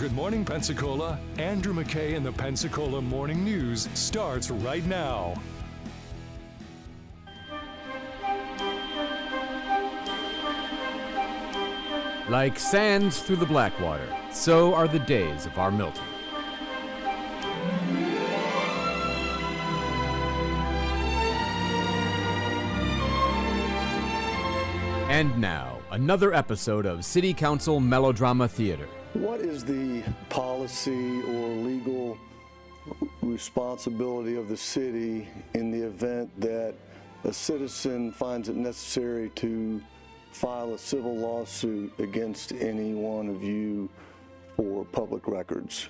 Good Morning Pensacola. Andrew McKay and the Pensacola Morning News starts right now. Like sands through the Blackwater, so are the days of our Milton. And now, another episode of City Council Melodrama Theater. What is the policy or legal responsibility of the city in the event that a citizen finds it necessary to file a civil lawsuit against any one of you for public records?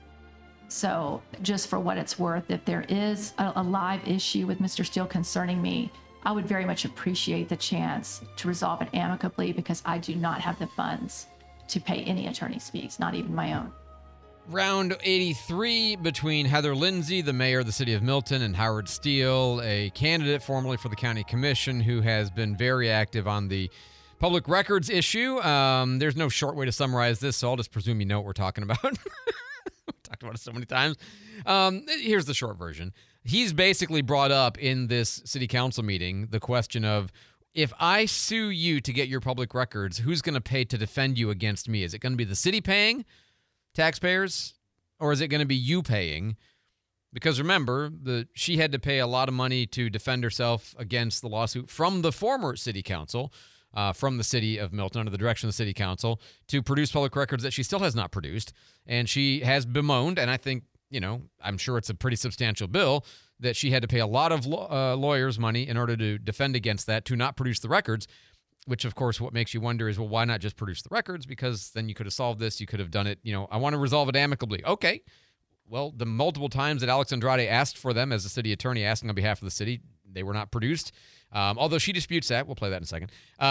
So just for what it's worth, if there is a live issue with Mr. Steele concerning me, I would very much appreciate the chance to resolve it amicably, because I do not have the funds to pay any attorney's fees, not even my own. Round 83 between Heather Lindsay, the mayor of the city of Milton, and Howard Steele, a candidate formerly for the county commission who has been very active on the public records issue. There's no short way to summarize this, so I'll just presume you know what we're talking about. We've talked about it so many times. Here's the short version. He's basically brought up in this city council meeting the question of, if I sue you to get your public records, who's going to pay to defend you against me? Is it going to be the city paying, taxpayers, or is it going to be you paying? Because remember, she had to pay a lot of money to defend herself against the lawsuit from the former city council, from the city of Milton, under the direction of the city council, to produce public records that she still has not produced. And she has bemoaned, and I think, I'm sure it's a pretty substantial bill, that she had to pay a lot of lawyers' money in order to defend against that, to not produce the records, which, of course, what makes you wonder is, well, why not just produce the records? Because then you could have solved this. You could have done it, I want to resolve it amicably. Okay. Well, the multiple times that Alex Andrade asked for them as a city attorney, asking on behalf of the city, they were not produced. Although she disputes that. We'll play that in a second.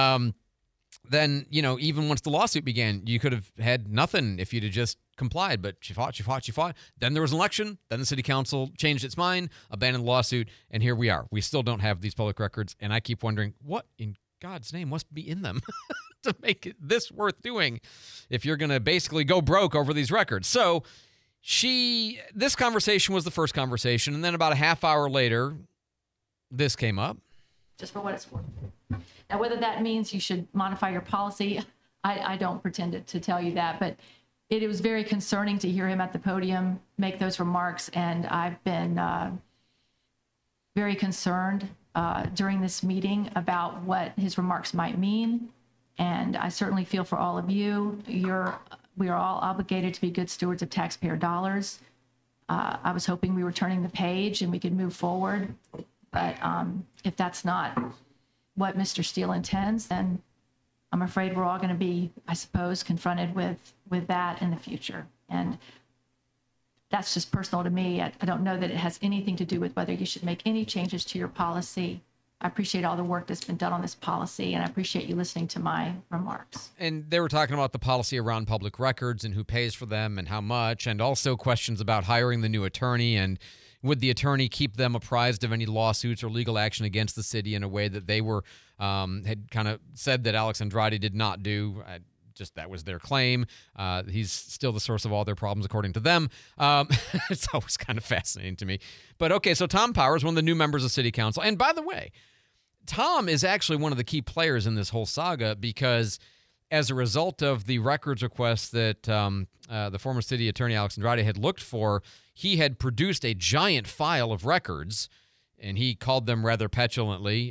Then, even once the lawsuit began, you could have had nothing if you'd have just complied. But she fought. Then there was an election. Then the city council changed its mind, abandoned the lawsuit, and here we are. We still don't have these public records, and I keep wondering, what in God's name must be in them to make it this worth doing if you're going to basically go broke over these records? So this conversation was the first conversation, and then about a half hour later, this came up. Just for what it's worth. Now, whether that means you should modify your policy, I don't pretend to tell you that, but it was very concerning to hear him at the podium make those remarks, and I've been very concerned during this meeting about what his remarks might mean, and I certainly feel for all of you. We are all obligated to be good stewards of taxpayer dollars. I was hoping we were turning the page and we could move forward. But if that's not what Mr. Steele intends, then I'm afraid we're all going to be, I suppose, confronted with that in the future. And that's just personal to me. I don't know that it has anything to do with whether you should make any changes to your policy. I appreciate all the work that's been done on this policy, and I appreciate you listening to my remarks. And they were talking about the policy around public records and who pays for them and how much, and also questions about hiring the new attorney, and would the attorney keep them apprised of any lawsuits or legal action against the city in a way that they were had kind of said that Alex Andrade did not do? Just that was their claim. He's still the source of all their problems, according to them. It's always kind of fascinating to me. But okay, so Tom Powers, one of the new members of City Council. And by the way, Tom is actually one of the key players in this whole saga, because as a result of the records requests that the former city attorney Alex Andrade had looked for, he had produced a giant file of records, and he called them rather petulantly.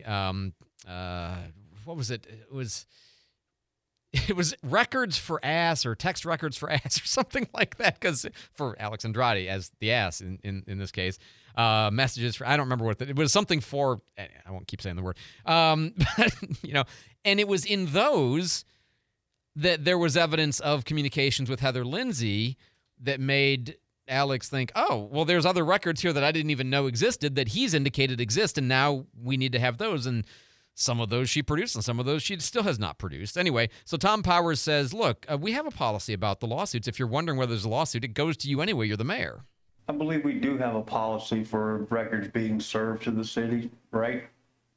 What was it? It was records for ass, or text records for ass, or something like that, because for Alex Andrade as the ass in this case. Messages for, I don't remember what it was, something for, I won't keep saying the word. But, and it was in those that there was evidence of communications with Heather Lindsay that made Alex think, oh, well, there's other records here that I didn't even know existed that he's indicated exist, and now we need to have those. And some of those she produced, and some of those she still has not produced. Anyway, so Tom Powers says, look, we have a policy about the lawsuits. If you're wondering whether there's a lawsuit, it goes to you anyway. You're the mayor. I believe we do have a policy for records being served to the city, right?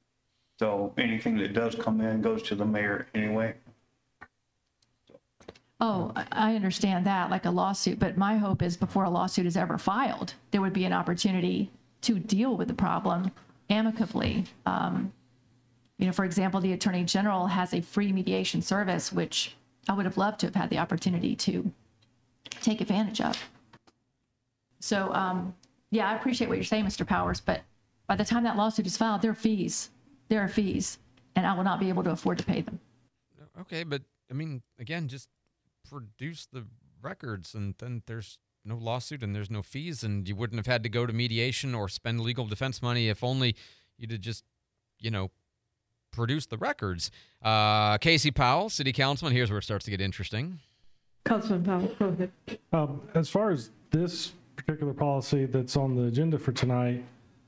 So anything that does come in goes to the mayor anyway. Oh, I understand that, like a lawsuit, but my hope is before a lawsuit is ever filed, there would be an opportunity to deal with the problem amicably. For example, the Attorney General has a free mediation service, which I would have loved to have had the opportunity to take advantage of. So, I appreciate what you're saying, Mr. Powers, but by the time that lawsuit is filed, there are fees, and I will not be able to afford to pay them. Okay, but again, just produce the records and then there's no lawsuit and there's no fees and you wouldn't have had to go to mediation or spend legal defense money if only you'd have just, produce the records. Casey Powell, City Councilman, here's where it starts to get interesting. Councilman Powell, go ahead. As far as this particular policy that's on the agenda for tonight,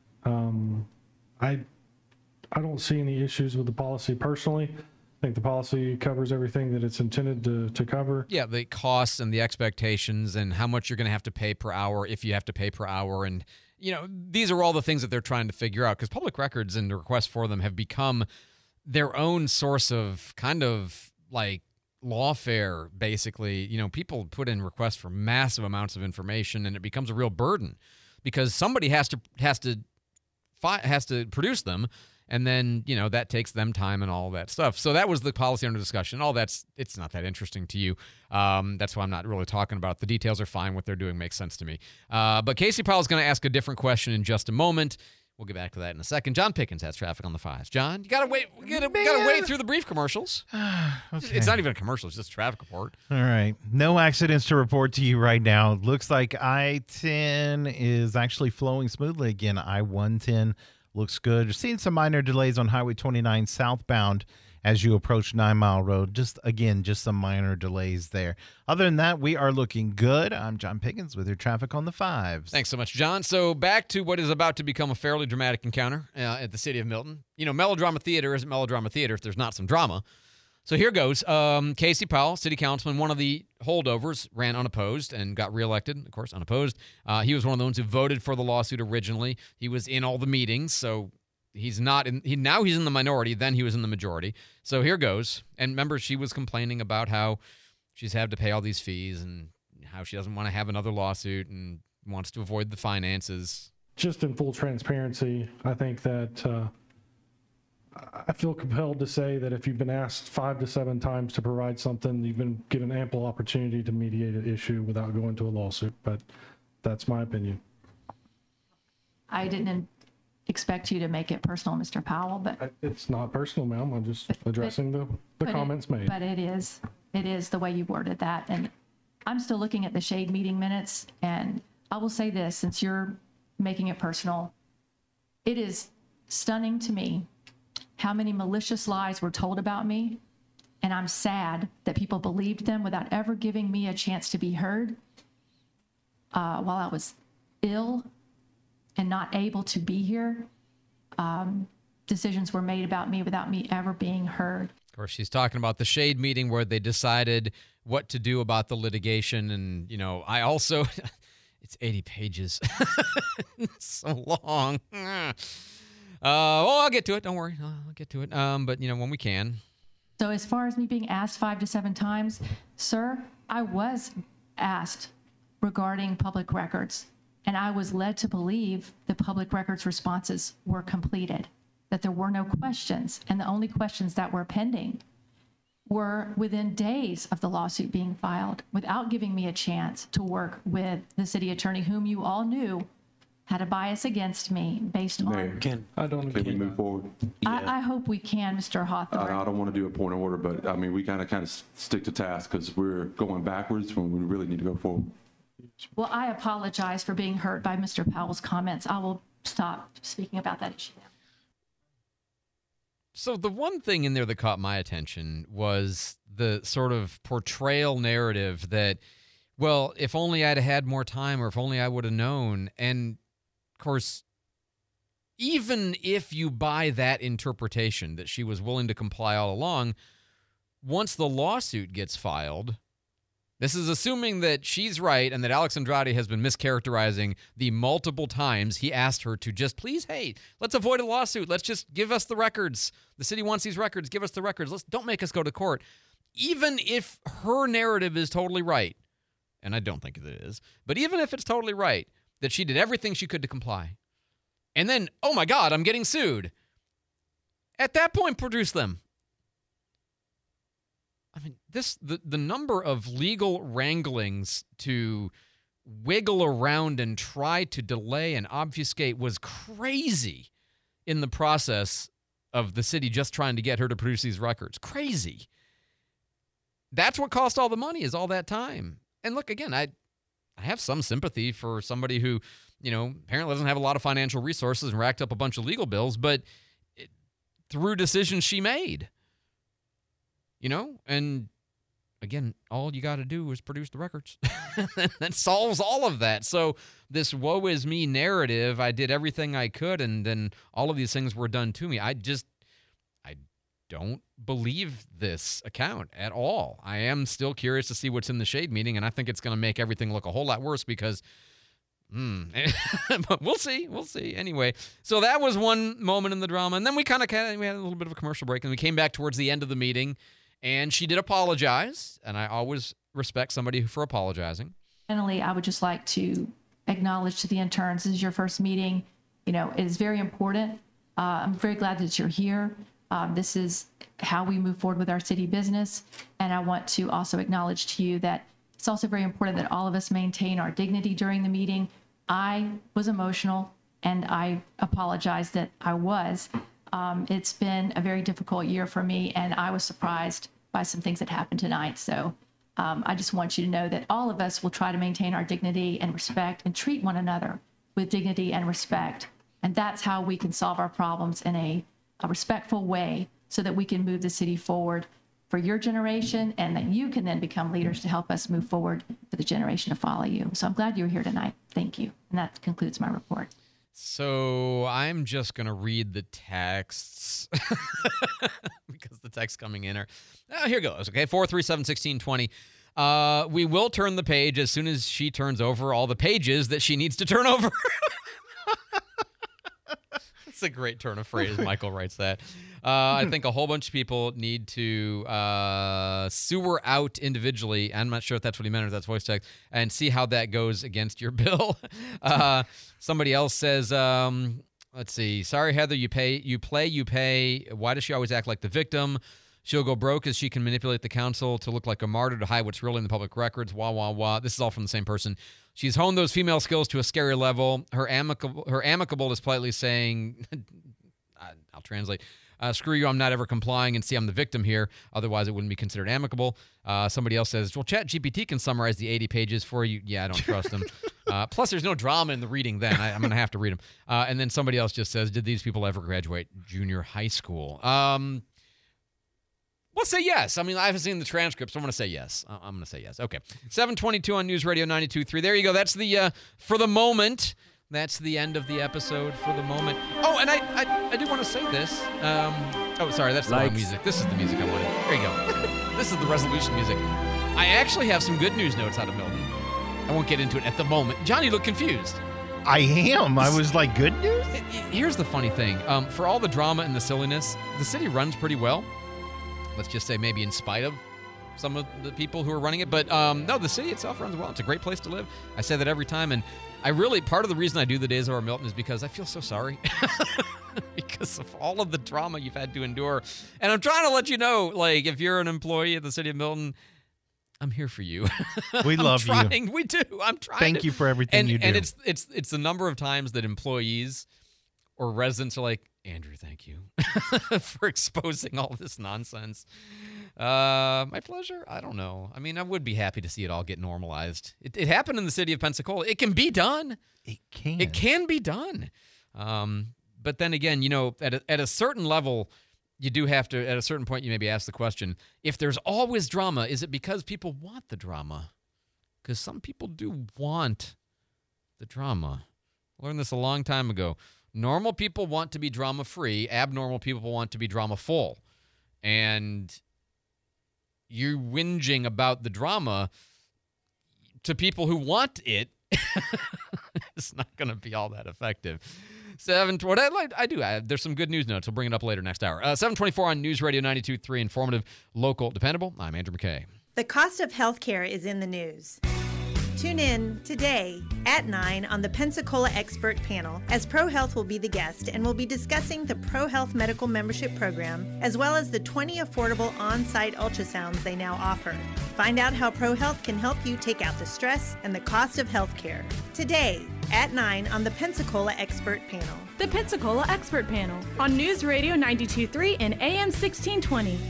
I don't see any issues with the policy personally. I think the policy covers everything that it's intended to cover. Yeah, the costs and the expectations and how much you're going to have to pay per hour if you have to pay per hour. And, these are all the things that they're trying to figure out because public records and the requests for them have become their own source of kind of like lawfare, basically. People put in requests for massive amounts of information and it becomes a real burden because somebody has to produce them. And then, that takes them time and all that stuff. So that was the policy under discussion. It's not that interesting to you. That's why I'm not really talking about it. The details are fine. What they're doing makes sense to me. But Casey Powell's going to ask a different question in just a moment. We'll get back to that in a second. John Pickens has traffic on the 5s. John, you got to wait. You got to wait through the brief commercials. Okay. It's not even a commercial. It's just a traffic report. All right. No accidents to report to you right now. Looks like I-10 is actually flowing smoothly again. I-110 looks good. Seeing some minor delays on Highway 29 southbound as you approach 9 Mile Road. Just some minor delays there. Other than that, we are looking good. I'm John Pickens with your traffic on the 5s. Thanks so much, John. So back to what is about to become a fairly dramatic encounter at the City of Milton. Melodrama theater isn't melodrama theater if there's not some drama. So here goes. Casey Powell, City Councilman, one of the holdovers, ran unopposed and got reelected, of course, unopposed. He was one of the ones who voted for the lawsuit originally. He was in all the meetings, so he's not in. Now he's in the minority. Then he was in the majority. So here goes. And remember, she was complaining about how she's had to pay all these fees and how she doesn't want to have another lawsuit and wants to avoid the finances. Just in full transparency, I think that I feel compelled to say that if you've been asked 5 to 7 times to provide something, you've been given ample opportunity to mediate an issue without going to a lawsuit. But that's my opinion. I didn't expect you to make it personal, Mr. Powell, but It's not personal, ma'am. I'm just addressing the comments made. But it is the way you worded that. And I'm still looking at the shade meeting minutes, and I will say this, since you're making it personal, it is stunning to me how many malicious lies were told about me, and I'm sad that people believed them without ever giving me a chance to be heard. While I was ill and not able to be here, decisions were made about me without me ever being heard. Of course, she's talking about the shade meeting where they decided what to do about the litigation. And, I also, it's 80 pages. It's so long. I'll get to it. Don't worry. I'll get to it. But, when we can. So as far as me being asked 5 to 7 times, sir, I was asked regarding public records, and I was led to believe the public records responses were completed, that there were no questions, and the only questions that were pending were within days of the lawsuit being filed, without giving me a chance to work with the city attorney, whom you all knew had a bias against me based on. I don't Can we move forward? I hope we can, Mr. Hawthorne. I don't want to do a point of order, but we kind of stick to task because we're going backwards when we really need to go forward. Well, I apologize for being hurt by Mr. Powell's comments. I will stop speaking about that issue now. So the one thing in there that caught my attention was the sort of portrayal narrative that, well, if only I'd had more time or if only I would have known. And, of course, even if you buy that interpretation that she was willing to comply all along, once the lawsuit gets filed, this is assuming that she's right and that Alex Andrade has been mischaracterizing the multiple times he asked her to just, please, hey, let's avoid a lawsuit. Let's just give us the records. The city wants these records. Give us the records. Don't make us go to court. even if her narrative is totally right, and I don't think it is, but even if it's totally right, that she did everything she could to comply, and then, oh my God, I'm getting sued. At that point, produce them. I mean, the number of legal wranglings to wiggle around and try to delay and obfuscate was crazy in the process of the city just trying to get her to produce these records. Crazy. That's what cost all the money, is all that time. And look, again, I have some sympathy for somebody who, apparently doesn't have a lot of financial resources and racked up a bunch of legal bills, but through decisions she made, and again, all you got to do is produce the records. That solves all of that. So this woe is me narrative, I did everything I could, and then all of these things were done to me. I don't believe this account at all. I am still curious to see what's in the shade meeting, and I think it's going to make everything look a whole lot worse because, but we'll see. We'll see. Anyway, so that was one moment in the drama, and then we had a little bit of a commercial break, and we came back towards the end of the meeting, and she did apologize, and I always respect somebody for apologizing. Finally, I would just like to acknowledge to the interns, this is your first meeting. It is very important. I'm very glad that you're here. This is how we move forward with our city business. And I want to also acknowledge to you that it's also very important that all of us maintain our dignity during the meeting. I was emotional, and I apologize that I was. It's been a very difficult year for me, and I was surprised by some things that happened tonight. So I just want you to know that all of us will try to maintain our dignity and respect and treat one another with dignity and respect. And that's how we can solve our problems in a respectful way, so that we can move the city forward for your generation, and that you can then become leaders to help us move forward for the generation to follow you. So I'm glad you were here tonight. Thank you. And that concludes my report. So I'm just going to read the texts because the text coming in are, here goes. Okay. 437-1620. We will turn the page as soon as she turns over all the pages that she needs to turn over. It's a great turn of phrase. Michael writes that. I think a whole bunch of people need to sewer out individually. I'm not sure if that's what he meant or if that's voice text, and see how that goes against your bill. Somebody else says, let's see. Sorry, Heather, you play. Why does she always act like the victim? She'll go broke as she can manipulate the council to look like a martyr to hide what's really in the public records. Wah, wah, wah. This is all from the same person. She's honed those female skills to a scary level. Her amicable is politely saying, I'll translate, screw you, I'm not ever complying, and see I'm the victim here. Otherwise, it wouldn't be considered amicable. Somebody else says, well, ChatGPT can summarize the 80 pages for you. Yeah, I don't trust them. Plus, there's no drama in the reading then. I'm going to have to read them. And then somebody else just says, did these people ever graduate junior high school? Let's say yes. I mean, I haven't seen the transcript, so I'm going to say yes. I'm going to say yes. Okay. 722 on News Radio 92.3. There you go. That's the, for the moment, that's the end of the episode for the moment. Oh, and I do want to say this. Sorry, that's the wrong music. This is the music I wanted. There you go. This is the resolution music. I actually have some good news notes out of Milton. I won't get into it at the moment. John, you look confused. I am. I was like, good news? Here's the funny thing. For all the drama and the silliness, the city runs pretty well. Let's just say maybe in spite of some of the people who are running it. But no, the city itself runs well. It's a great place to live. I say that every time. And part of the reason I do the Days of Our Milton is because I feel so sorry. Because of all of the drama you've had to endure. And I'm trying to let you know, like, if you're an employee at the city of Milton, I'm here for you. We love you. We do. I'm trying. Thank you for everything you do. And it's the number of times that employees or residents are like, Andrew, thank you for exposing all this nonsense. My pleasure? I don't know. I mean, I would be happy to see it all get normalized. It happened in the city of Pensacola. It can be done. It can. It can be done. But then again, at a certain level, you do have to, at a certain point, you maybe ask the question, if there's always drama, is it because people want the drama? Because some people do want the drama. I learned this a long time ago. Normal people want to be drama-free. Abnormal people want to be drama-full. And you whinging about the drama to people who want it is not going to be all that effective. I do. There's some good news notes. We'll bring it up later next hour. 724 on News Radio 92.3, informative, local, dependable. I'm Andrew McKay. The cost of health care is in the news. Tune in today at 9 on the Pensacola Expert Panel, as ProHealth will be the guest and will be discussing the ProHealth Medical Membership Program, as well as the 20 affordable on-site ultrasounds they now offer. Find out how ProHealth can help you take out the stress and the cost of health care. Today at 9 on the Pensacola Expert Panel. The Pensacola Expert Panel on News Radio 92.3 and AM 1620.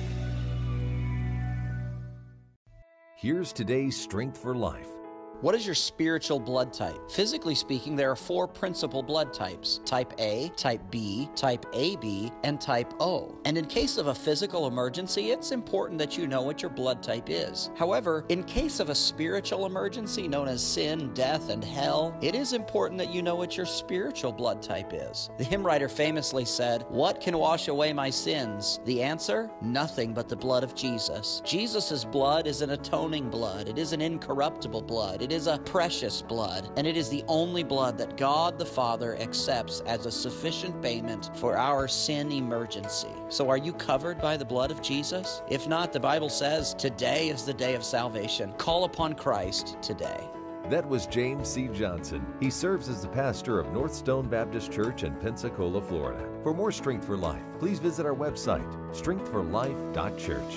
Here's today's Strength for Life. What is your spiritual blood type? Physically speaking, there are 4 principal blood types: type A, type B, type AB, and type O. And in case of a physical emergency, it's important that you know what your blood type is. However, in case of a spiritual emergency known as sin, death, and hell, it is important that you know what your spiritual blood type is. The hymn writer famously said, "What can wash away my sins?" The answer? Nothing but the blood of Jesus. Jesus' blood is an atoning blood. It is an incorruptible blood. It is a precious blood, and it is the only blood that God the Father accepts as a sufficient payment for our sin emergency. So are you covered by the blood of Jesus? If not, the Bible says today is the day of salvation. Call upon Christ today. That was James C. Johnson. He serves as the pastor of North Stone Baptist Church in Pensacola, Florida. For more Strength for Life, please visit our website, strengthforlife.church.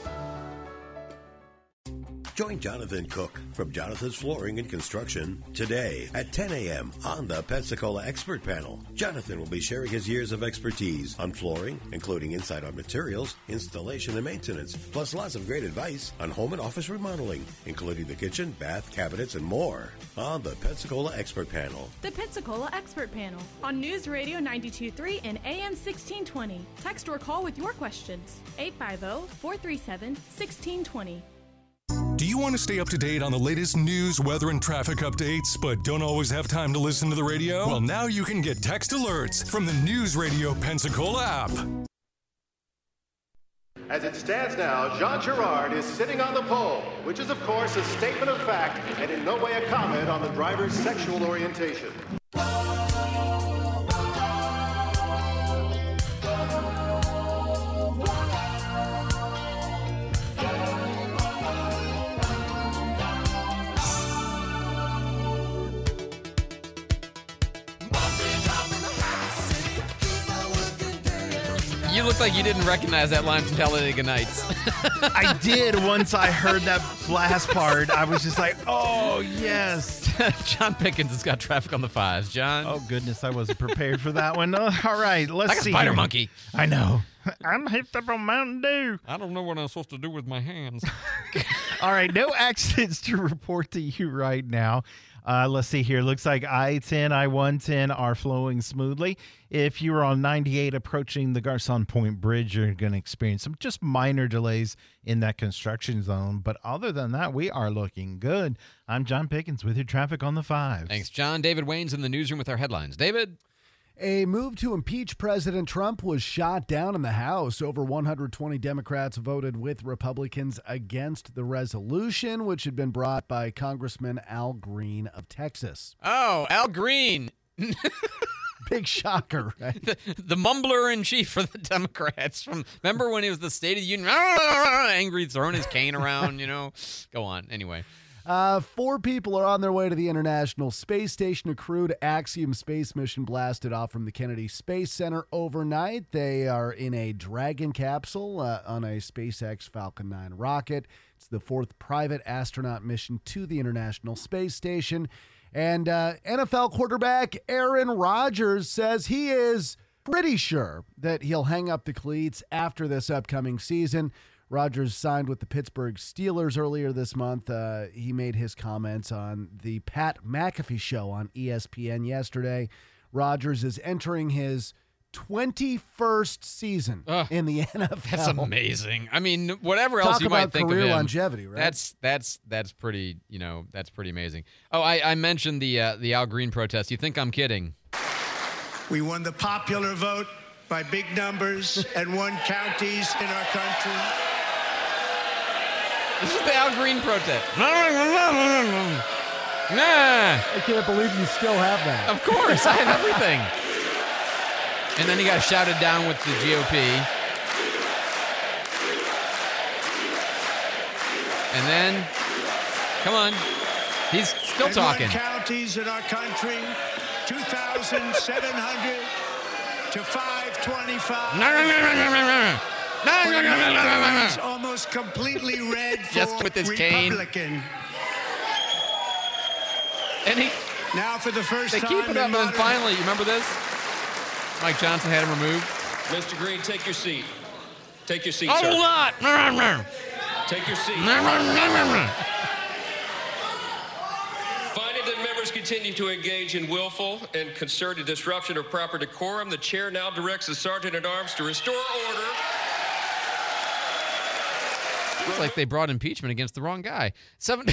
Join Jonathan Cook from Jonathan's Flooring and Construction today at 10 a.m. on the Pensacola Expert Panel. Jonathan will be sharing his years of expertise on flooring, including insight on materials, installation, and maintenance, plus lots of great advice on home and office remodeling, including the kitchen, bath, cabinets, and more on the Pensacola Expert Panel. The Pensacola Expert Panel on News Radio 92.3 and AM 1620. Text or call with your questions. 850-437-1620. Do you want to stay up to date on the latest news, weather, and traffic updates, but don't always have time to listen to the radio? Well, now you can get text alerts from the News Radio Pensacola app. As it stands now, Jean Girard is sitting on the pole, which is, of course, a statement of fact and in no way a comment on the driver's sexual orientation. You look like you didn't recognize that line from Talladega Nights. I did once I heard that last part. I was just like, oh, yes. John Pickens has got traffic on the 5s. John? Oh, goodness. I wasn't prepared for that one. All right. Let's like see. Like a spider monkey. I know. I'm hyped up on Mountain Dew. I don't know what I'm supposed to do with my hands. All right. No accidents to report to you right now. Let's see here. Looks like I-10, I-110 are flowing smoothly. If you are on 98 approaching the Garcon Point Bridge, you're going to experience some just minor delays in that construction zone. But other than that, we are looking good. I'm John Pickens with your traffic on the 5s. Thanks, John. David Wayne's in the newsroom with our headlines. David? A move to impeach President Trump was shot down in the House. Over 120 Democrats voted with Republicans against the resolution, which had been brought by Congressman Al Green of Texas. Oh, Al Green. Big shocker, right? The mumbler-in-chief for the Democrats. Remember when he was the State of the Union? Angry, throwing his cane around, you know? Go on. Anyway. 4 people are on their way to the International Space Station. A crewed Axiom space mission blasted off from the Kennedy Space Center overnight. They are in a Dragon capsule on a SpaceX Falcon 9 rocket. It's the 4th private astronaut mission to the International Space Station. And NFL quarterback Aaron Rodgers says he is pretty sure that he'll hang up the cleats after this upcoming season. Rodgers signed with the Pittsburgh Steelers earlier this month. He made his comments on the Pat McAfee show on ESPN yesterday. Rodgers is entering his 21st season in the NFL. That's amazing. I mean, whatever else you might think of him. Career longevity, right? That's pretty, that's pretty amazing. Oh, I mentioned the Al Green protest. You think I'm kidding? We won the popular vote by big numbers and won counties in our country. This is the Al Green protest. I can't believe you still have that. Of course, I have everything. And then he got shouted down with the GOP. And then, come on, he's still talking. 1 counties in our country, 2,700 to 525. It's almost completely red for Just with his cane. Republican. And he, now for the first they time keep it up, in and then modern- finally, you remember this? Mike Johnson had him removed. Mr. Green, take your seat. Take your seat, Oh, sir. lot. Take your seat. Finding that members continue to engage in willful and concerted disruption of proper decorum, the chair now directs the Sergeant-at-Arms to restore order. Looks like they brought impeachment against the wrong guy. Seven.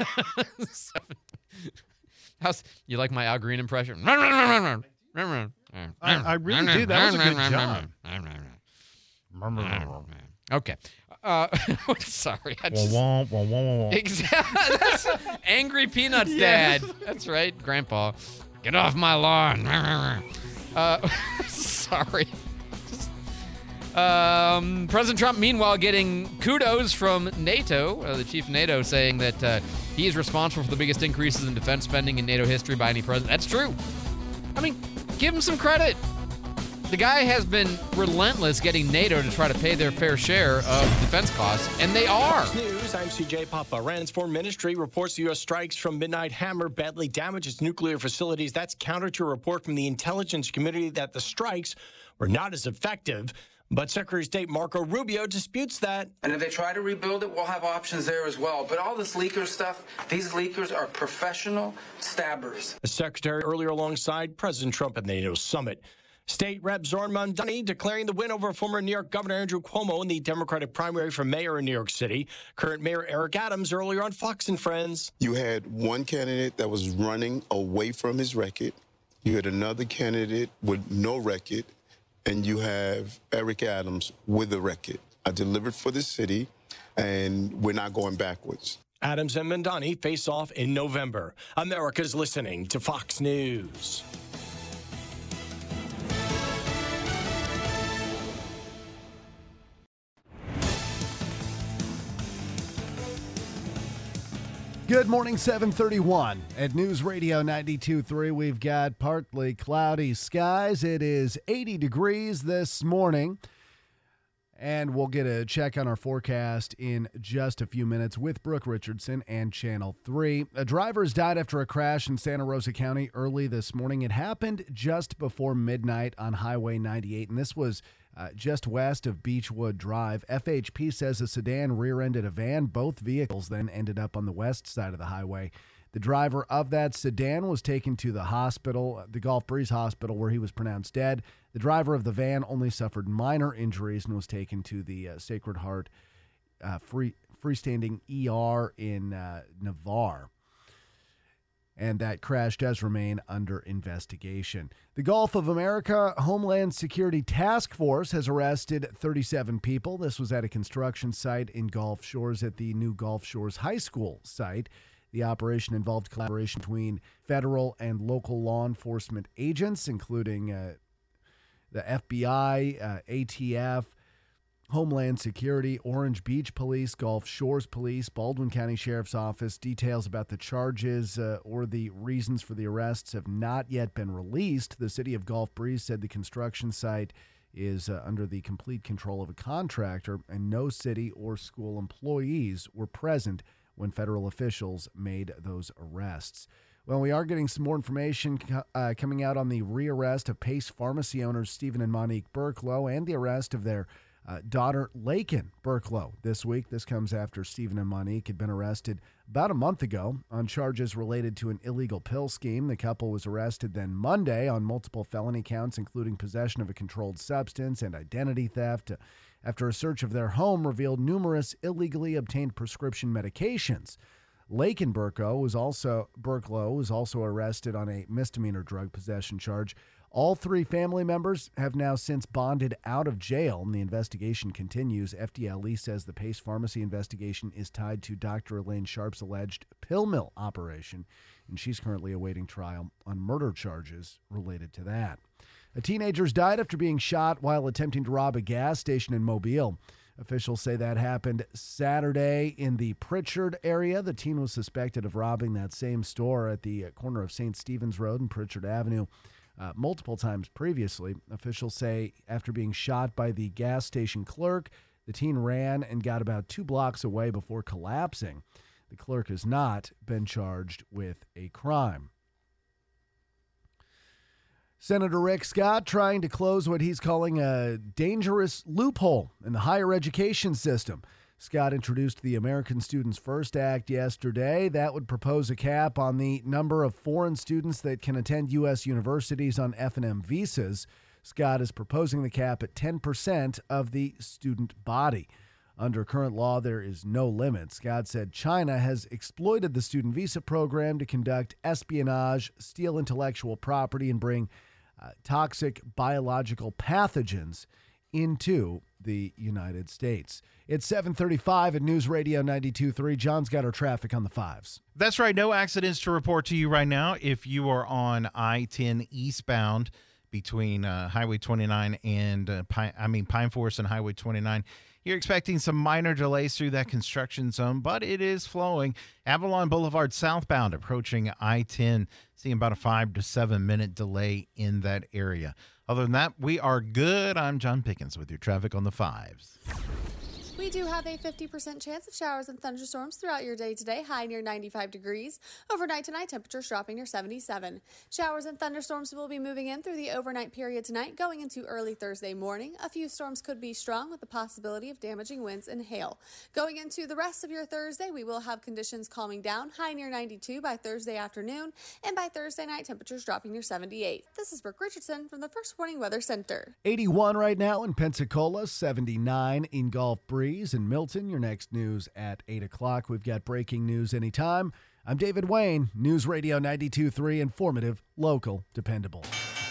How's you like my Al Green impression? I really do. That was a good job. Okay. Sorry. Exactly. That's Angry Peanuts Dad. That's right, Grandpa. Get off my lawn. Sorry. President Trump, meanwhile, getting kudos from NATO, the chief of NATO, saying that he is responsible for the biggest increases in defense spending in NATO history by any president. That's true. I mean, give him some credit. The guy has been relentless getting NATO to try to pay their fair share of defense costs, and they are. Fox News, I'm CJ Papa. Iran's foreign ministry reports the U.S. strikes from Midnight Hammer badly damaged its nuclear facilities. That's counter to a report from the intelligence community that the strikes were not as effective. But Secretary of State Marco Rubio disputes that. And if they try to rebuild it, we'll have options there as well. But all this leaker stuff, these leakers are professional stabbers. The secretary earlier alongside President Trump at the NATO summit. State Rep Zoran Mondani declaring the win over former New York Governor Andrew Cuomo in the Democratic primary for mayor in New York City. Current Mayor Eric Adams earlier on Fox and Friends. You had one candidate that was running away from his record. You had another candidate with no record. And you have Eric Adams with a record. I delivered for the city, and we're not going backwards. Adams and Mondani face off in November. America's listening to Fox News. Good morning, 7:31 at News Radio 92.3. We've got partly cloudy skies. It is 80 degrees this morning. And we'll get a check on our forecast in just a few minutes with Brooke Richardson and Channel 3. A driver has died after a crash in Santa Rosa County early this morning. It happened just before midnight on Highway 98, and this was just west of Beechwood Drive. FHP says a sedan rear-ended a van. Both vehicles then ended up on the west side of the highway. The driver of that sedan was taken to the hospital, the Gulf Breeze Hospital, where he was pronounced dead. The driver of the van only suffered minor injuries and was taken to the Sacred Heart freestanding ER in Navarre. And that crash does remain under investigation. The Gulf of America Homeland Security Task Force has arrested 37 people. This was at a construction site in Gulf Shores at the new Gulf Shores High School site. The operation involved collaboration between federal and local law enforcement agents, including the FBI, ATF, Homeland Security, Orange Beach Police, Gulf Shores Police, Baldwin County Sheriff's Office. Details about the charges or the reasons for the arrests have not yet been released. The city of Gulf Breeze said the construction site is under the complete control of a contractor, and no city or school employees were present when federal officials made those arrests. Well, we are getting some more information coming out on the rearrest of Pace Pharmacy owners Stephen and Monique Burklow and the arrest of their daughter Laken Burklow this week. This comes after Stephen and Monique had been arrested about a month ago on charges related to an illegal pill scheme. The couple was arrested then Monday on multiple felony counts, including possession of a controlled substance and identity theft, after a search of their home revealed numerous illegally obtained prescription medications. Laken Burklow was also arrested on a misdemeanor drug possession charge. All three family members have now since bonded out of jail, and the investigation continues. FDLE says the Pace Pharmacy investigation is tied to Dr. Elaine Sharp's alleged pill mill operation, and she's currently awaiting trial on murder charges related to that. A teenager's died after being shot while attempting to rob a gas station in Mobile. Officials say that happened Saturday in the Pritchard area. The teen was suspected of robbing that same store at the corner of St. Stephen's Road and Pritchard Avenue multiple times previously. Officials say after being shot by the gas station clerk, the teen ran and got about 2 blocks away before collapsing. The clerk has not been charged with a crime. Senator Rick Scott trying to close what he's calling a dangerous loophole in the higher education system. Scott introduced the American Students First Act yesterday. That would propose a cap on the number of foreign students that can attend U.S. universities on F&M visas. Scott is proposing the cap at 10% of the student body. Under current law, there is no limit. Scott said China has exploited the student visa program to conduct espionage, steal intellectual property, and bring toxic biological pathogens into the United States. It's 7:35 at News Radio 92.3. John's got our traffic on the 5s. That's right. No accidents to report to you right now. If you are on I-10 eastbound between Highway 29 and Pine Forest and Highway 29, you're expecting some minor delays through that construction zone, but it is flowing. Avalon Boulevard southbound approaching I-10, seeing about a 5 to 7 minute delay in that area. Other than that, we are good. I'm John Pickens with your traffic on the 5s. We do have a 50% chance of showers and thunderstorms throughout your day today, high near 95 degrees. Overnight tonight, temperatures dropping near 77. Showers and thunderstorms will be moving in through the overnight period tonight, going into early Thursday morning. A few storms could be strong with the possibility of damaging winds and hail. Going into the rest of your Thursday, we will have conditions calming down, high near 92 by Thursday afternoon, and by Thursday night, temperatures dropping near 78. This is Brooke Richardson from the First Warning Weather Center. 81 right now in Pensacola, 79 in Gulf Breeze. In Milton. Your next news at 8 o'clock. We've got breaking news anytime. I'm David Wayne, News Radio 92.3, informative, local, dependable.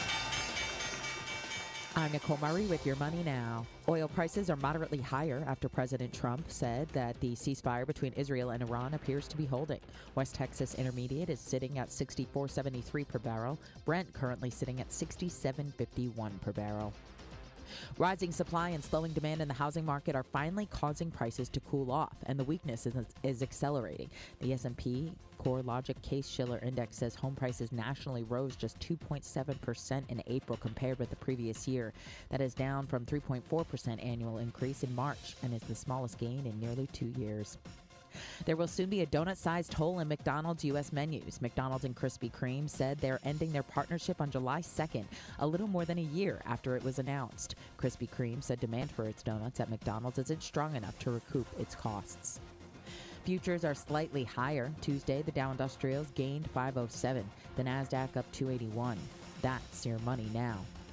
I'm Nicole Murray with your money now. Oil prices are moderately higher after President Trump said that the ceasefire between Israel and Iran appears to be holding. West Texas Intermediate is sitting at $64.73 per barrel. Brent currently sitting at $67.51 per barrel. Rising supply and slowing demand in the housing market are finally causing prices to cool off, and the weakness is accelerating. The S&P CoreLogic Case-Shiller Index says home prices nationally rose just 2.7% in April compared with the previous year. That is down from 3.4% annual increase in March and is the smallest gain in nearly 2 years. There will soon be a donut-sized hole in McDonald's U.S. menus. McDonald's and Krispy Kreme said they're ending their partnership on July 2nd, a little more than a year after it was announced. Krispy Kreme said demand for its donuts at McDonald's isn't strong enough to recoup its costs. Futures are slightly higher. Tuesday, the Dow Industrials gained 507, the NASDAQ up 281. That's your money now.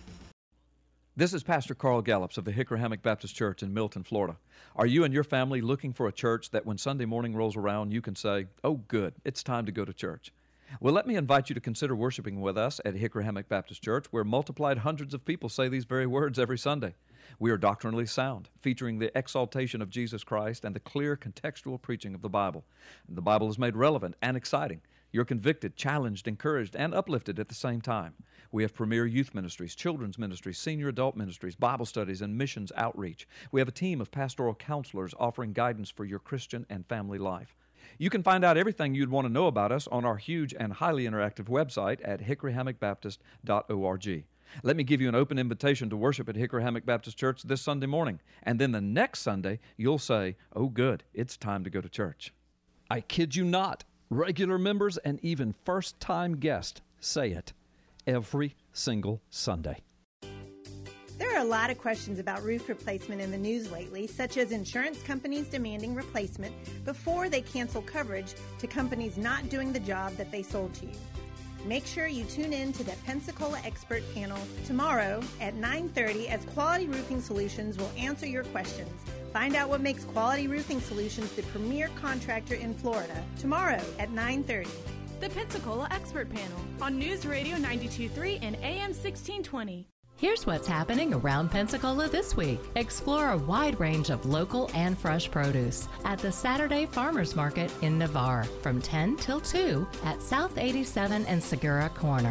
This is Pastor Carl Gallups of the Hickory Hammock Baptist Church in Milton, Florida. Are you and your family looking for a church that when Sunday morning rolls around, you can say, "Oh, good, it's time to go to church"? Well, let me invite you to consider worshiping with us at Hickory Hammock Baptist Church, where multiplied hundreds of people say these very words every Sunday. We are doctrinally sound, featuring the exaltation of Jesus Christ and the clear contextual preaching of the Bible. The Bible is made relevant and exciting. You're convicted, challenged, encouraged, and uplifted at the same time. We have premier youth ministries, children's ministries, senior adult ministries, Bible studies, and missions outreach. We have a team of pastoral counselors offering guidance for your Christian and family life. You can find out everything you'd want to know about us on our huge and highly interactive website at hickoryhammockbaptist.org. Let me give you an open invitation to worship at Hickory Hammock Baptist Church this Sunday morning, and then the next Sunday you'll say, "Oh good, it's time to go to church." I kid you not. Regular members and even first-time guests say it every single Sunday. There are a lot of questions about roof replacement in the news lately, such as insurance companies demanding replacement before they cancel coverage to companies not doing the job that they sold to you. Make sure you tune in to the Pensacola Expert Panel tomorrow at 9:30 as Quality Roofing Solutions will answer your questions. Find out what makes Quality Roofing Solutions the premier contractor in Florida tomorrow at 9:30. The Pensacola Expert Panel on News Radio 92.3 and AM 1620. Here's what's happening around Pensacola this week. Explore a wide range of local and fresh produce at the Saturday Farmers Market in Navarre from 10 till 2 at South 87 and Segura Corner.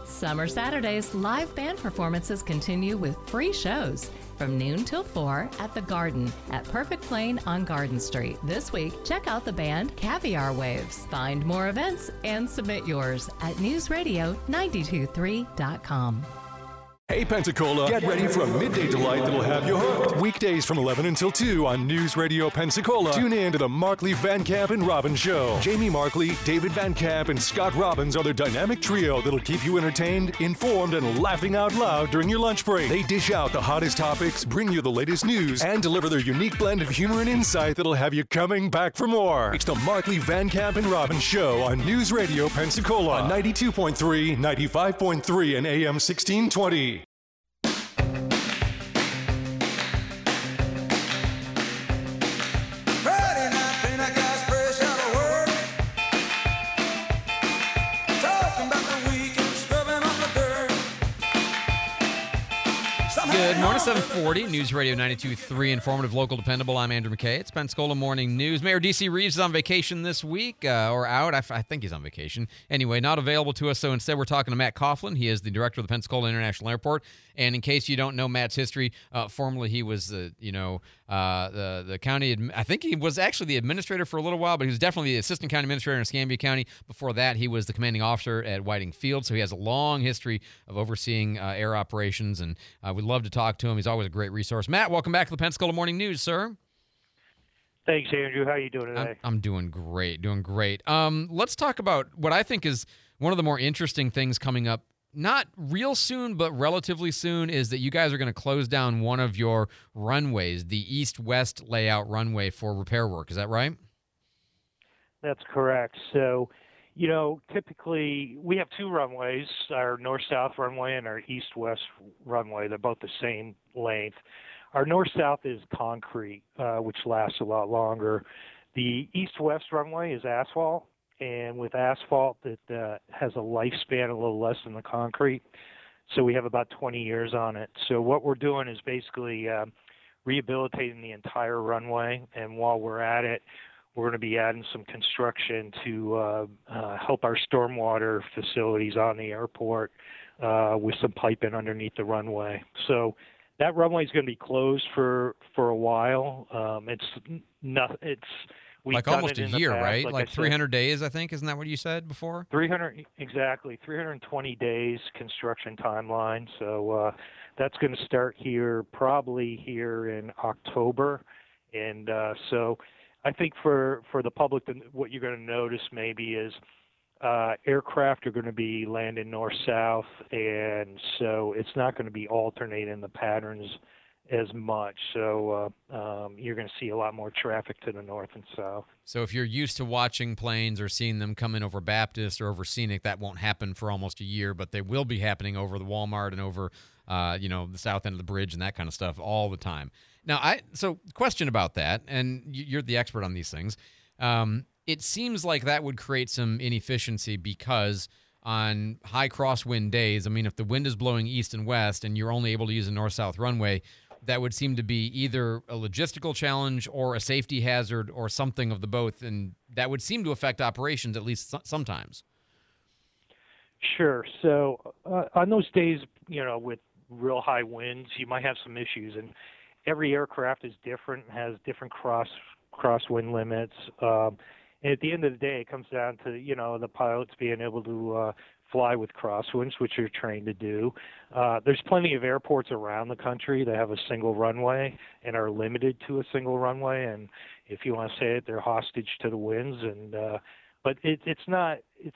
Summer Saturdays live band performances continue with free shows from noon till 4 at The Garden at Perfect Plain on Garden Street. This week, check out the band Caviar Waves. Find more events and submit yours at newsradio923.com. Hey Pensacola, get ready for a midday delight that'll have you hooked. Weekdays from 11 until 2 on News Radio Pensacola. Tune in to the Markley, Van Camp, and Robbins Show. Jamie Markley, David Van Camp, and Scott Robbins are the dynamic trio that'll keep you entertained, informed, and laughing out loud during your lunch break. They dish out the hottest topics, bring you the latest news, and deliver their unique blend of humor and insight that'll have you coming back for more. It's the Markley, Van Camp, and Robbins Show on News Radio Pensacola on 92.3, 95.3, and AM 1620. Good morning, 740, News Radio 92.3, informative, local, dependable. I'm Andrew McKay. It's Pensacola Morning News. Mayor D.C. Reeves is on vacation this week, or out. I think he's on vacation. Anyway, not available to us, so instead we're talking to Matt Coughlin. He is the director of the Pensacola International Airport. And in case you don't know Matt's history, formerly he was the county, I think he was actually the administrator for a little while, but he was definitely the assistant county administrator in Escambia County. Before that, he was the commanding officer at Whiting Field, so he has a long history of overseeing air operations, and we'd love to talk to him. He's always a great resource. Matt, welcome back to the Pensacola Morning News, sir. Thanks, Andrew. How are you doing today? I'm doing great, let's talk about what I think is one of the more interesting things coming up. Not real soon, but relatively soon, is that you guys are going to close down one of your runways, the east-west layout runway for repair work. Is that right? That's correct. So, typically we have two runways, our north-south runway and our east-west runway. They're both the same length. Our north-south is concrete, which lasts a lot longer. The east-west runway is asphalt. And with asphalt, it has a lifespan a little less than the concrete. So we have about 20 years on it. So what we're doing is basically rehabilitating the entire runway. And while we're at it, we're going to be adding some construction to help our stormwater facilities on the airport with some piping underneath the runway. So that runway is going to be closed for a while. We've like almost a year, past, right? Like 300 days, I think. Isn't that what you said before? 320 days construction timeline. So that's going to start probably here in October. And so I think for the public, what you're going to notice maybe is aircraft are going to be landing north-south, and so it's not going to be alternating the patterns as much. So you're going to see a lot more traffic to the north and south. So if you're used to watching planes or seeing them come in over Baptist or over Scenic, that won't happen for almost a year, but they will be happening over the Walmart and over, the south end of the bridge and that kind of stuff all the time. Now, question about that, and you're the expert on these things. It seems like that would create some inefficiency because on high crosswind days, if the wind is blowing east and west and you're only able to use a north-south runway, that would seem to be either a logistical challenge or a safety hazard or something of the both, and that would seem to affect operations at least sometimes. Sure. So on those days, with real high winds, you might have some issues, and every aircraft is different, has different crosswind limits. And at the end of the day, it comes down to, the pilots being able to fly with crosswinds, which you're trained to do. There's plenty of airports around the country that have a single runway and are limited to a single runway. And if you want to say it, they're hostage to the winds. And but it's not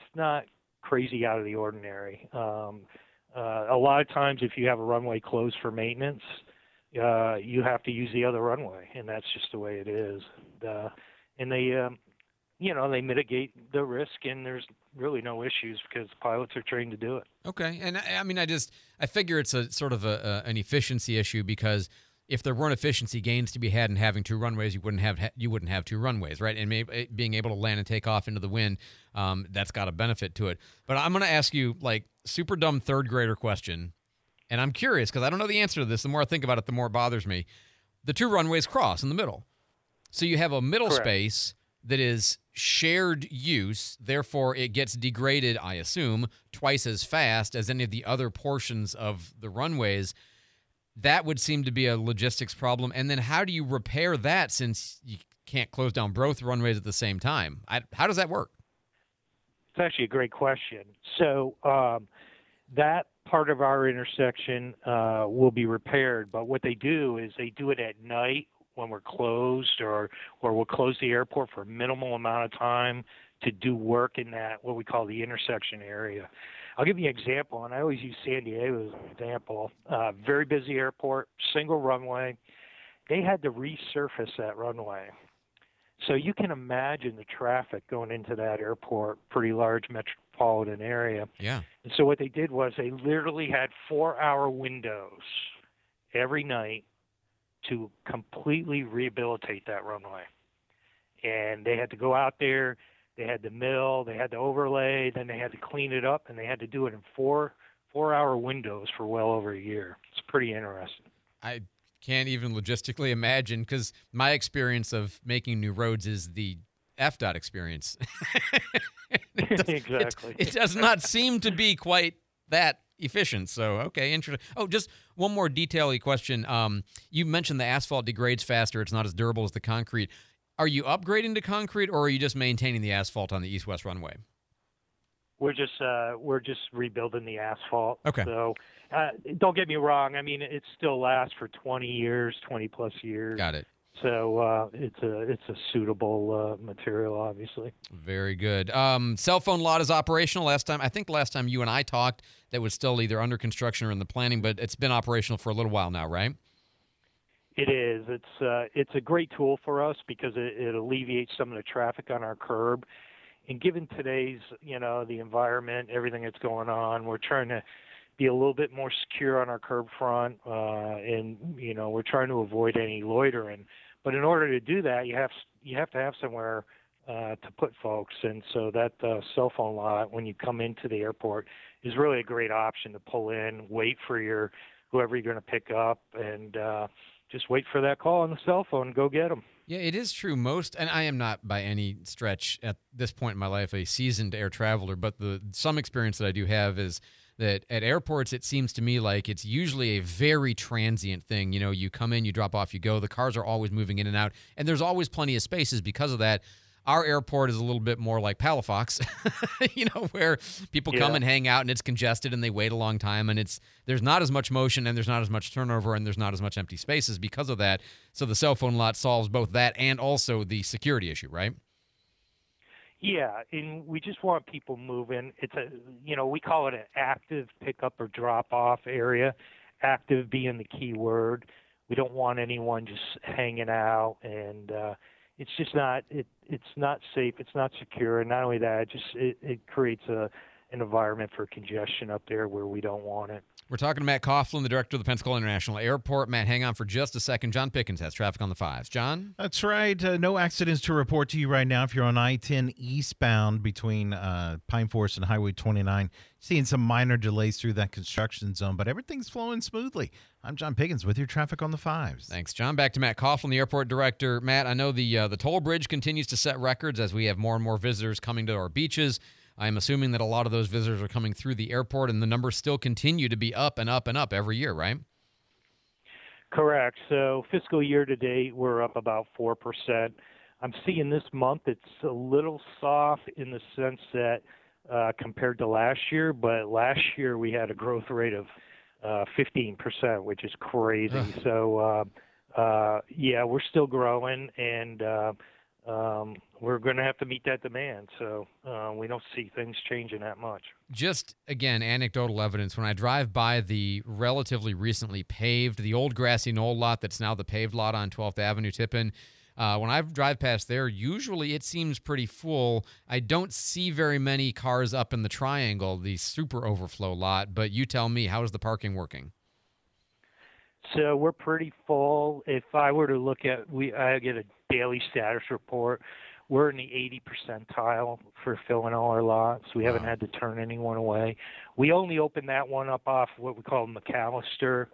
crazy out of the ordinary. A lot of times, if you have a runway closed for maintenance, you have to use the other runway, and that's just the way it is. And they mitigate the risk, and there's really no issues because pilots are trained to do it. Okay, and I figure it's a sort of an efficiency issue because if there weren't efficiency gains to be had in having two runways, you wouldn't have two runways, right? And maybe being able to land and take off into the wind, that's got a benefit to it. But I'm going to ask you super dumb third grader question, and I'm curious because I don't know the answer to this. The more I think about it, the more it bothers me. The two runways cross in the middle, so you have a middle Correct. space that is shared use, therefore it gets degraded, I assume, twice as fast as any of the other portions of the runways. That would seem to be a logistics problem. And then how do you repair that since you can't close down both runways at the same time? How does that work? It's actually a great question. So that part of our intersection will be repaired, but what they do is they do it at night when we're closed, or we'll close the airport for a minimal amount of time to do work in that, what we call the intersection area. I'll give you an example, and I always use San Diego as an example. Very busy airport, single runway. They had to resurface that runway. So you can imagine the traffic going into that airport, pretty large metropolitan area. Yeah. And so what they did was they literally had 4-hour windows every night to completely rehabilitate that runway. And they had to go out there, they had to mill, they had to overlay, then they had to clean it up, and they had to do it in 4-hour windows for well over a year. It's pretty interesting. I can't even logistically imagine, because my experience of making new roads is the FDOT experience. Exactly. It does not seem to be quite that efficient. So, okay, interesting. Oh, just one more detail-y question. You mentioned the asphalt degrades faster. It's not as durable as the concrete. Are you upgrading to concrete, or are you just maintaining the asphalt on the east-west runway? We're just rebuilding the asphalt. Okay. So don't get me wrong. I mean, it still lasts for 20 years, 20-plus years. Got it. So it's a suitable material, obviously. Very good. Cell phone lot is operational. Last time you and I talked, that was still either under construction or in the planning, but it's been operational for a little while now, right? It is. It's a great tool for us because it alleviates some of the traffic on our curb. And given today's, the environment, everything that's going on, we're trying to be a little bit more secure on our curb front, and we're trying to avoid any loitering. But in order to do that, you have to have somewhere to put folks, and so that cell phone lot, when you come into the airport, is really a great option to pull in, wait for whoever you're going to pick up, and just wait for that call on the cell phone and go get them. Yeah, it is true. And I am not by any stretch at this point in my life a seasoned air traveler, but some experience that I do have is that at airports, it seems to me like it's usually a very transient thing. You come in, you drop off, you go. The cars are always moving in and out, and there's always plenty of spaces because of that. Our airport is a little bit more like Palafox, where people come and hang out, and it's congested, and they wait a long time, and there's not as much motion, and there's not as much turnover, and there's not as much empty spaces because of that. So the cell phone lot solves both that and also the security issue, right? Yeah, and we just want people moving. It's we call it an active pickup or drop-off area, active being the key word. We don't want anyone just hanging out, and it's just not it's not safe, it's not secure, and not only that, it creates an environment for congestion up there where we don't want it. We're talking to Matt Coughlin, the director of the Pensacola International Airport. Matt, hang on for just a second. John Pickens has traffic on the 5s. John? That's right. No accidents to report to you right now if you're on I-10 eastbound between Pine Forest and Highway 29. Seeing some minor delays through that construction zone, but everything's flowing smoothly. I'm John Pickens with your traffic on the 5s. Thanks, John. Back to Matt Coughlin, the airport director. Matt, I know the toll bridge continues to set records as we have more and more visitors coming to our beaches. I'm assuming that a lot of those visitors are coming through the airport, and the numbers still continue to be up and up and up every year, right? Correct. So fiscal year to date, we're up about 4%. I'm seeing this month it's a little soft in the sense that compared to last year, but last year we had a growth rate of 15%, which is crazy. So, we're still growing, and we're going to have to meet that demand. So we don't see things changing that much. Just, again, anecdotal evidence. When I drive by the relatively recently paved, the old grassy knoll lot that's now the paved lot on 12th Avenue, Tippin, when I drive past there, usually it seems pretty full. I don't see very many cars up in the triangle, the super overflow lot, but you tell me, how is the parking working? So we're pretty full. If I were to look at, I get a daily status report. We're in the 80 percentile for filling all our lots. We haven't had to turn anyone away. We only open that one up off what we call McAllister.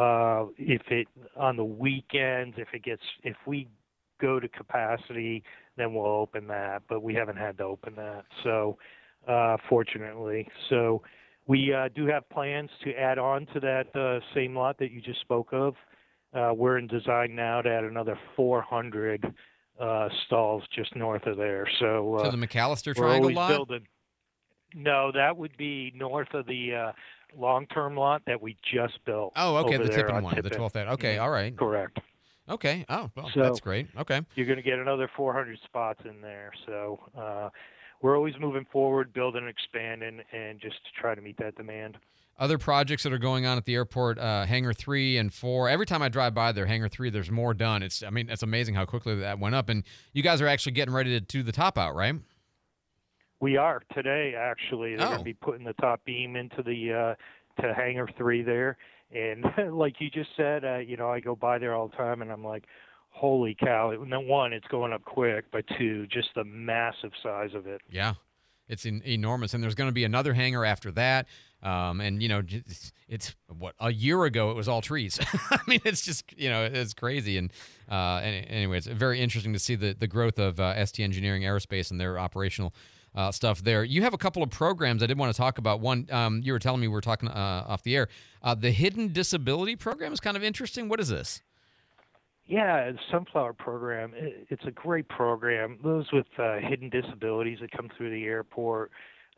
On the weekends, if we go to capacity, then we'll open that. But we haven't had to open that, so fortunately. So we do have plans to add on to that same lot that you just spoke of. We're in design now to add another 400 stalls just north of there. So the McAllister we're Triangle always lot? building. No, that would be north of the long-term lot that we just built. Oh, okay, over the there Tippin on one, the Tippin. 12th. Okay, all right. Correct. Okay. Oh, well, So that's great. Okay. You're going to get another 400 spots in there. So we're always moving forward, building and expanding, and just to try to meet that demand. Other projects that are going on at the airport, Hangar 3 and 4. Every time I drive by there, Hangar 3, there's more done. It's amazing how quickly that went up. And you guys are actually getting ready to do the top out, right? We are today, actually. They're going Oh. to be putting the top beam into the to Hangar 3 there. And like you just said, I go by there all the time, and I'm like, holy cow. One, it's going up quick, but two, just the massive size of it. Yeah. It's enormous. And there's going to be another hangar after that. And, it's what, a year ago, it was all trees. I mean, it's just, it's crazy. And anyway, it's very interesting to see the growth of ST Engineering Aerospace and their operational stuff there. You have a couple of programs I did want to talk about. One, you were telling me we were talking off the air. The Hidden Disability Program is kind of interesting. What is this? Yeah, the Sunflower Program, it's a great program. Those with hidden disabilities that come through the airport,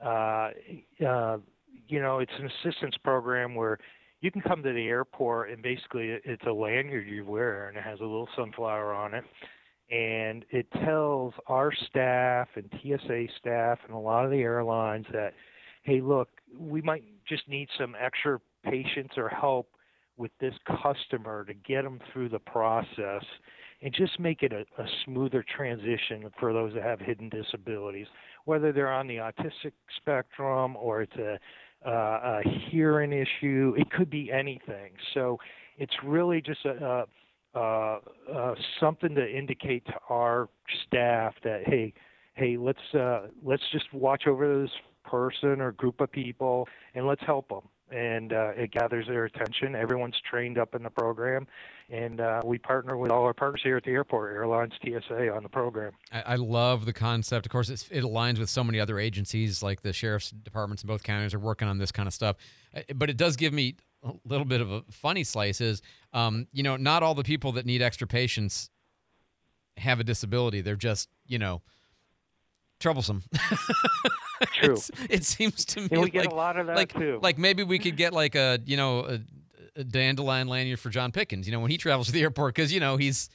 it's an assistance program where you can come to the airport and basically it's a lanyard you wear and it has a little sunflower on it. And it tells our staff and TSA staff and a lot of the airlines that, hey, look, we might just need some extra patience or help with this customer to get them through the process and just make it a smoother transition for those that have hidden disabilities, whether they're on the autistic spectrum or it's a hearing issue. It could be anything. So it's really just something to indicate to our staff that, hey, let's just watch over this person or group of people and let's help them. And it gathers their attention. Everyone's trained up in the program, and we partner with all our partners here at the airport, airlines, TSA, on the program. I love the concept. Of course, it aligns with so many other agencies, like the sheriff's departments in both counties are working on this kind of stuff. But it does give me a little bit of a funny slice is, not all the people that need extra patience have a disability. They're just, troublesome. True. It seems to me we get a lot of that too. Like maybe we could get like a dandelion lanyard for John Pickens, when he travels to the airport, because he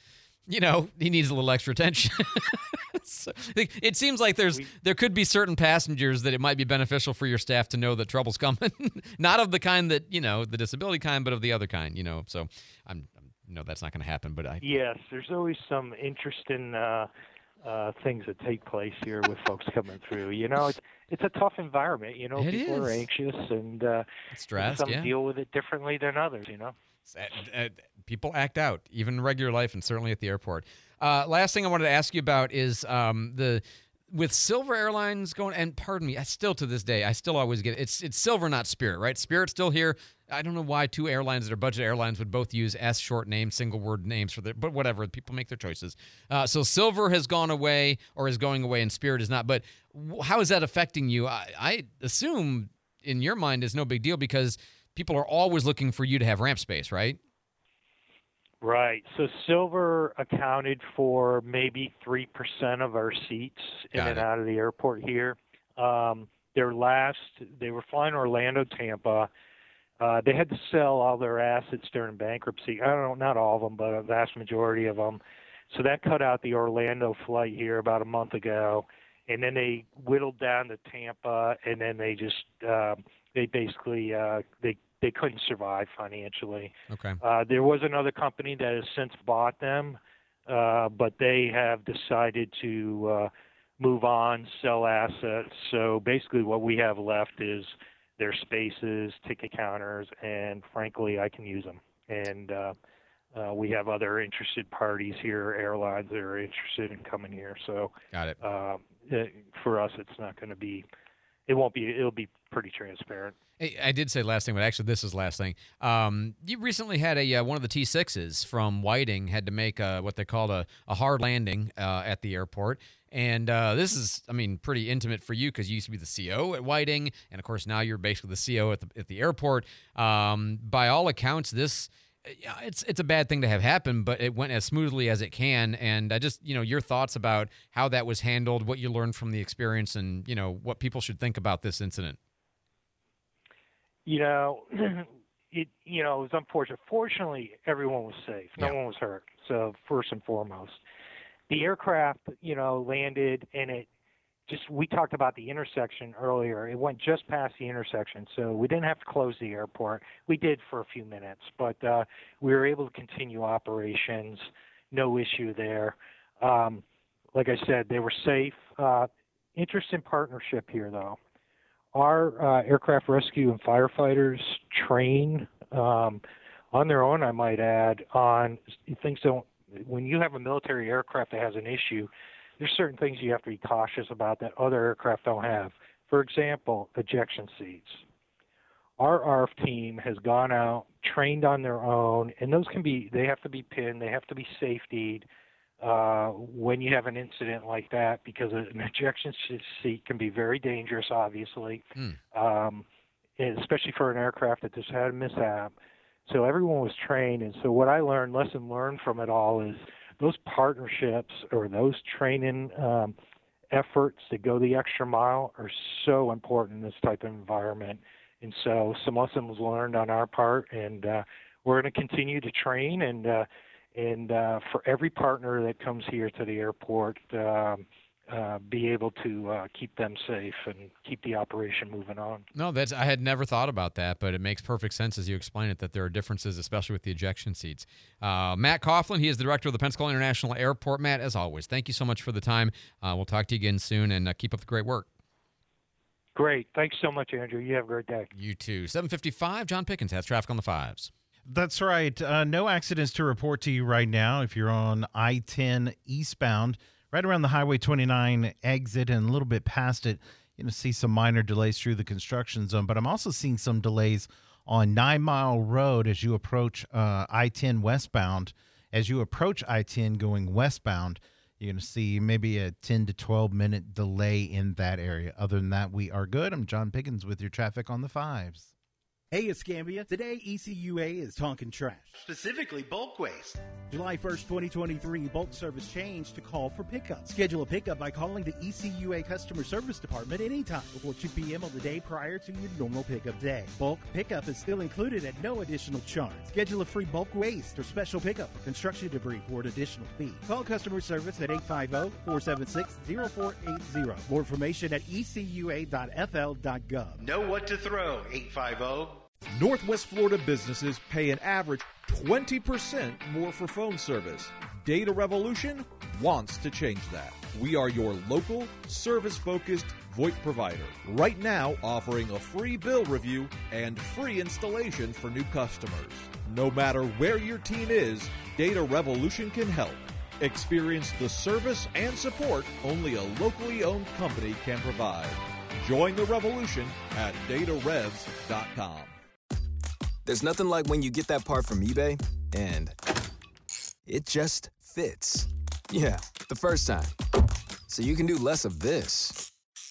needs a little extra attention. So, it seems like there could be certain passengers that it might be beneficial for your staff to know that trouble's coming, not of the kind that the disability kind, but of the other kind. So I'm that's not going to happen. But yes, there's always some interesting things that take place here with folks coming through. It's a tough environment. People are anxious and stressed. Some deal with it differently than others. People act out, even in regular life, and certainly at the airport. Last thing I wanted to ask you about is with Silver Airlines going, and pardon me, I still to this day, I still always get it. It's Silver, not Spirit, right? Spirit's still here. I don't know why two airlines that are budget airlines would both use S short names, single word names but whatever. People make their choices. So Silver has gone away or is going away and Spirit is not. But how is that affecting you? I assume in your mind is no big deal because people are always looking for you to have ramp space, right? Right. So Silver accounted for maybe 3% of our seats in and out of the airport here. They were flying Orlando, Tampa. They had to sell all their assets during bankruptcy. I don't know, not all of them, but a vast majority of them. So that cut out the Orlando flight here about a month ago. And then they whittled down to Tampa, and then they just they basically they couldn't survive financially. Okay. There was another company that has since bought them, but they have decided to move on, sell assets. So basically what we have left is their spaces, ticket counters, and frankly, I can use them. And we have other interested parties here, airlines that are interested in coming here. So got it. For us, it's not going to be It'll be pretty transparent. Hey, I did say last thing, but actually this is last thing. You recently had one of the T6s from Whiting had to make what they called a hard landing at the airport. And this is, pretty intimate for you because you used to be the CO at Whiting, and of course now you're basically the CO at the airport. By all accounts, this it's a bad thing to have happen, but it went as smoothly as it can. And I just, your thoughts about how that was handled, what you learned from the experience, and what people should think about this incident. It was unfortunate. Fortunately, everyone was safe. No one was hurt. So first and foremost, the aircraft, landed, and we talked about the intersection earlier. It went just past the intersection, so we didn't have to close the airport. We did for a few minutes, but we were able to continue operations. No issue there. Like I said, they were safe. Interesting partnership here, though. Our aircraft rescue and firefighters train on their own, I might add, on things when you have a military aircraft that has an issue, there's certain things you have to be cautious about that other aircraft don't have. For example, ejection seats. Our ARF team has gone out, trained on their own, and they have to be pinned, they have to be safetied when you have an incident like that, because an ejection seat can be very dangerous, obviously, especially for an aircraft that just had a mishap. So everyone was trained, and so what I learned, lesson learned from it all is those partnerships or those training efforts to go the extra mile are so important in this type of environment. And so some lessons learned on our part, and we're going to continue to train and for every partner that comes here to the airport, be able to keep them safe and keep the operation moving on. No, I had never thought about that, but it makes perfect sense as you explain it, that there are differences, especially with the ejection seats. Matt Coughlin, he is the director of the Pensacola International Airport. Matt, as always, thank you so much for the time. We'll talk to you again soon, and keep up the great work. Great. Thanks so much, Andrew. You have a great day. You too. 7:55, John Pickens has traffic on the 5s. That's right. No accidents to report to you right now. If you're on I-10 eastbound, right around the Highway 29 exit and a little bit past it, see some minor delays through the construction zone. But I'm also seeing some delays on 9 Mile Road as you approach I-10 westbound. As you approach I-10 going westbound, you're going to see maybe a 10 to 12-minute delay in that area. Other than that, we are good. I'm John Pickens with your traffic on the 5s. Hey, Escambia. Today, ECUA is talking trash, specifically bulk waste. July 1st, 2023, bulk service changed to call for pickup. Schedule a pickup by calling the ECUA Customer Service Department anytime before 2 p.m. on the day prior to your normal pickup day. Bulk pickup is still included at no additional charge. Schedule a free bulk waste or special pickup for construction debris for an additional fee. Call customer service at 850-476-0480. More information at ecua.fl.gov. Know what to throw, 850. Northwest Florida businesses pay an average 20% more for phone service. Data Revolution wants to change that. We are your local, service-focused VoIP provider. Right now, offering a free bill review and free installation for new customers. No matter where your team is, Data Revolution can help. Experience the service and support only a locally owned company can provide. Join the revolution at datarevs.com. There's nothing like when you get that part from eBay and it just fits. Yeah, the first time. So you can do less of this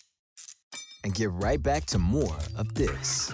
and get right back to more of this.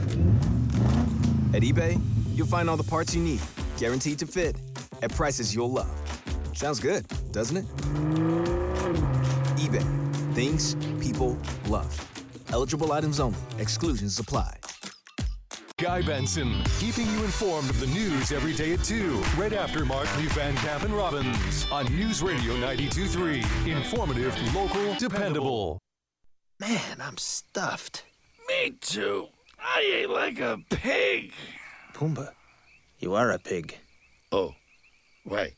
At eBay, you'll find all the parts you need, guaranteed to fit, at prices you'll love. Sounds good, doesn't it? eBay, things people love. Eligible items only. Exclusions apply. Guy Benson, keeping you informed of the news every day at 2, right after Markley, Van Camp, and Robbins on News Radio 92.3. Informative, local, dependable. Man, I'm stuffed. Me too. I ate like a pig. Pumbaa, you are a pig. Oh, right.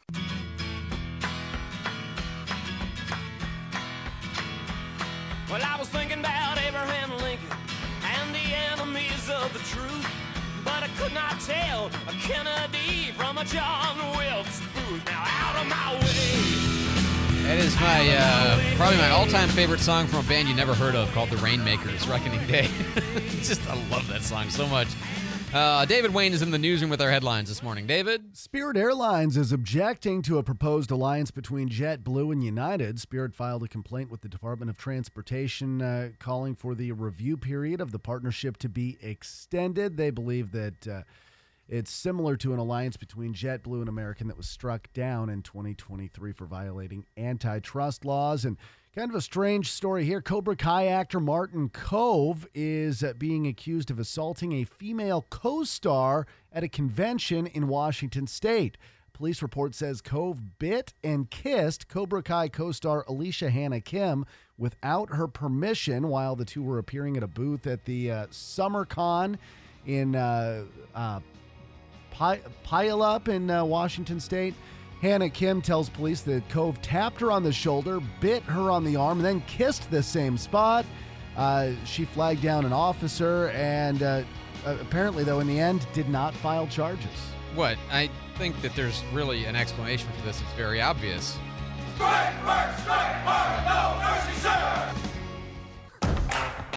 Well, I was thinking about Abraham Lincoln and the enemies of the truth, but I could not tell a Kennedy from a John Wilkes Booth. Now out of my way, That is my probably my all-time favorite song from a band you never heard of called The Rainmakers, Reckoning Day. I love that song so much. David Wayne is in the newsroom with our headlines this morning. David? Spirit Airlines is objecting to a proposed alliance between JetBlue and United. Spirit filed a complaint with the Department of Transportation calling for the review period of the partnership to be extended. They believe that it's similar to an alliance between JetBlue and American that was struck down in 2023 for violating antitrust laws. And kind of a strange story here. Cobra Kai actor Martin Kove is being accused of assaulting a female co-star at a convention in Washington State. Police report says Kove bit and kissed Cobra Kai co-star Alicia Hannah Kim without her permission while the two were appearing at a booth at the SummerCon in Puyallup in Washington State. Hannah Kim tells police that Kove tapped her on the shoulder, bit her on the arm, and then kissed the same spot. She flagged down an officer and apparently, though, in the end, did not file charges. What? I think that there's really an explanation for this. It's very obvious. Strike first, strike hard!